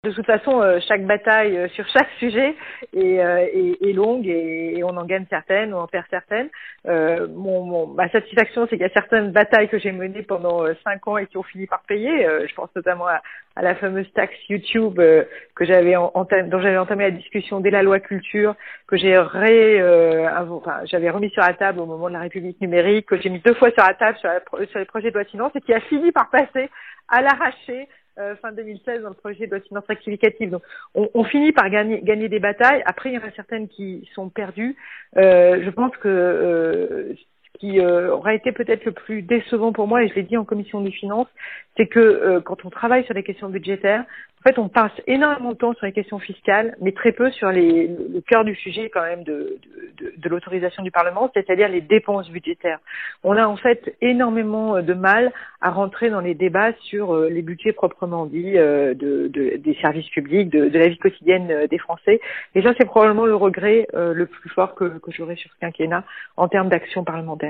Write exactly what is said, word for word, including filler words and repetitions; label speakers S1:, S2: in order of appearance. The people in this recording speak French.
S1: De toute façon, euh, chaque bataille euh, sur chaque sujet est, euh, est, est longue et, et on en gagne certaines, on en perd certaines. Euh, mon, mon, ma satisfaction, c'est qu'il y a certaines batailles que j'ai menées pendant euh, cinq ans et qui ont fini par payer. Euh, je pense notamment à, à la fameuse taxe YouTube euh, que j'avais en, entam, dont j'avais entamé la discussion dès la loi culture, que j'ai ré, euh, enfin, j'avais remis sur la table au moment de la République numérique, que j'ai mis deux fois sur la table sur, la, sur les projets de loi de finances et qui a fini par passer à l'arraché. Euh, fin deux mille seize dans le projet de loi de finances rectificative. Donc, on, on finit par gagner, gagner des batailles. Après, il y en a certaines qui sont perdues. Euh, je pense que euh, ce qui euh, aurait été peut-être le plus décevant pour moi, et je l'ai dit en commission des finances, c'est que euh, quand on travaille sur les questions budgétaires, en fait, on passe énormément de temps sur les questions fiscales, mais très peu sur les, le, le cœur du sujet quand même de, de, de, de l'autorisation du Parlement, c'est-à-dire les dépenses budgétaires. On a en fait énormément de mal à rentrer dans les débats sur euh, les budgets proprement dits euh, de, de, des services publics, de, de la vie quotidienne euh, des Français. Et ça, c'est probablement le regret euh, le plus fort que, que j'aurai sur ce quinquennat en termes d'action parlementaire.